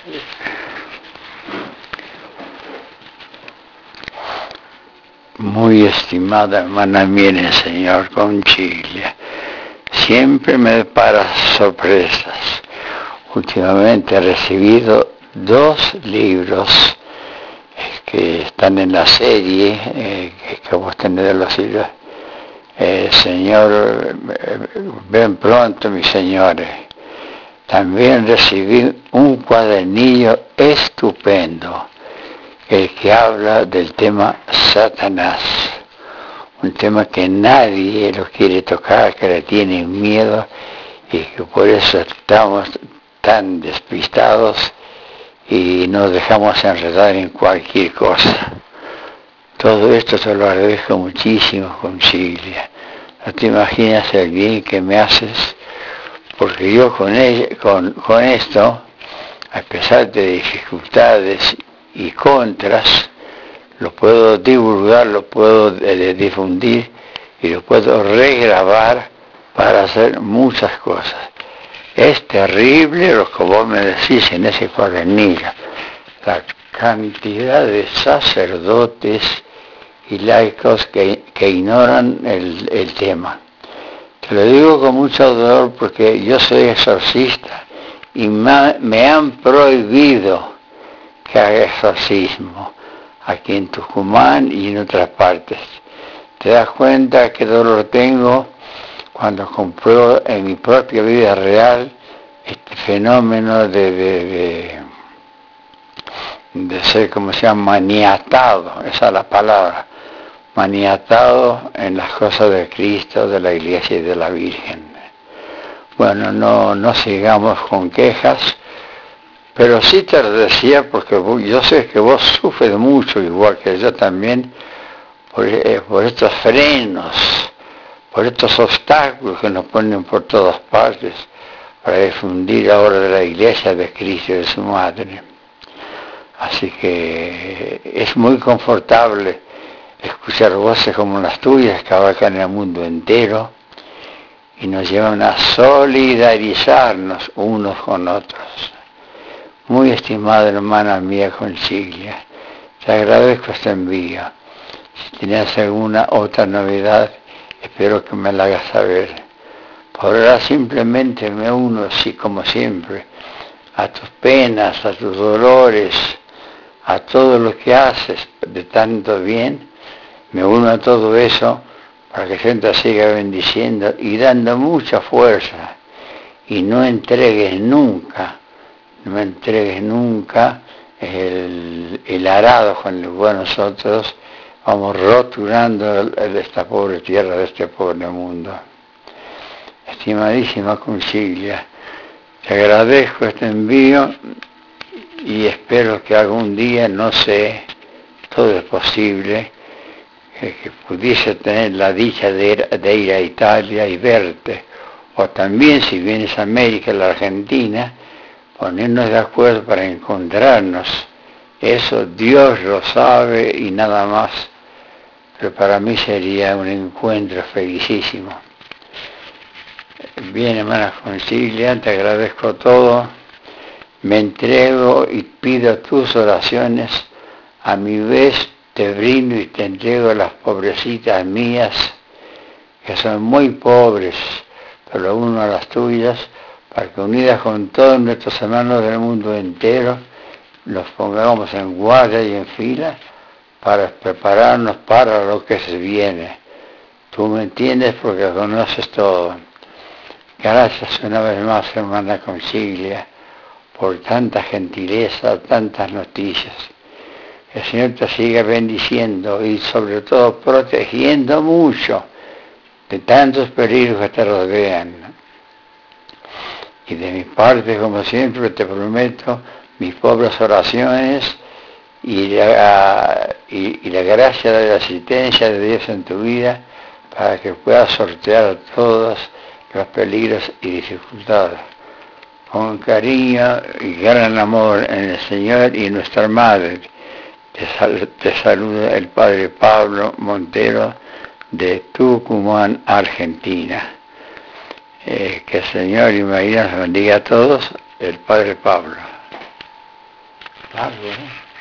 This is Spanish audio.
Muy estimada hermana mía en el Señor Conchilia, siempre me depara sorpresas. Últimamente he recibido 2 libros que están en la serie que vos tenés de los libros. Señor, ven pronto, mis señores. También recibí un cuadernillo estupendo, el que habla del tema Satanás, un tema que nadie lo quiere tocar, que le tienen miedo y que por eso estamos tan despistados y nos dejamos enredar en cualquier cosa. Todo esto te lo agradezco muchísimo, Concilia. No te imaginas el bien que me haces, porque yo con esto, a pesar de dificultades y contras, lo puedo divulgar, lo puedo difundir y lo puedo regrabar para hacer muchas cosas. Es terrible lo que vos me decís en ese cuadernillo, la cantidad de sacerdotes y laicos que ignoran el tema. Te lo digo con mucho dolor porque yo soy exorcista y me han prohibido que haga exorcismo aquí en Tucumán y en otras partes. Te das cuenta qué dolor tengo cuando compruebo en mi propia vida real este fenómeno de ser, como se llama, maniatado, esa es la palabra, maniatado en las cosas de Cristo, de la Iglesia y de la Virgen. Bueno, no sigamos con quejas, pero sí te lo decía porque yo sé que vos sufres mucho, igual que yo también, por estos frenos, por estos obstáculos que nos ponen por todas partes para difundir ahora de la Iglesia de Cristo y de su Madre. Así que es muy confortable escuchar voces como las tuyas que abarcan el mundo entero y nos llevan a solidarizarnos unos con otros. Muy estimada hermana mía Concilia, te agradezco este envío. Si tienes alguna otra novedad, espero que me la hagas saber. Por ahora simplemente me uno, así como siempre, a tus penas, a tus dolores, a todo lo que haces de tanto bien. Me uno a todo eso para que Santa siga bendiciendo y dando mucha fuerza. Y no entregues nunca el arado con el cual nosotros vamos rotulando esta pobre tierra, de este pobre mundo. Estimadísima Concilia, te agradezco este envío y espero que algún día, no sé, todo es posible, que pudiese tener la dicha de ir a Italia y verte, o también si vienes a América, a la Argentina, ponernos de acuerdo para encontrarnos. Eso Dios lo sabe y nada más, pero para mí sería un encuentro felicísimo. Bien, hermana Concilia, te agradezco todo, me entrego y pido tus oraciones, a mi vez te brindo y te entrego a las pobrecitas mías, que son muy pobres, pero uno a las tuyas, para que unidas con todos nuestros hermanos del mundo entero, nos pongamos en guardia y en fila para prepararnos para lo que se viene. Tú me entiendes porque conoces todo. Gracias una vez más, hermana Concilia, por tanta gentileza, tantas noticias. El Señor te siga bendiciendo y sobre todo protegiendo mucho de tantos peligros que te rodean. Y de mi parte, como siempre, te prometo mis pobres oraciones y la gracia de la asistencia de Dios en tu vida para que puedas sortear todos los peligros y dificultades. Con cariño y gran amor en el Señor y nuestra Madre, te saluda el Padre Pablo Montero de Tucumán, Argentina. Que el Señor y María nos bendiga a todos, el Padre Pablo. largo, ¿eh?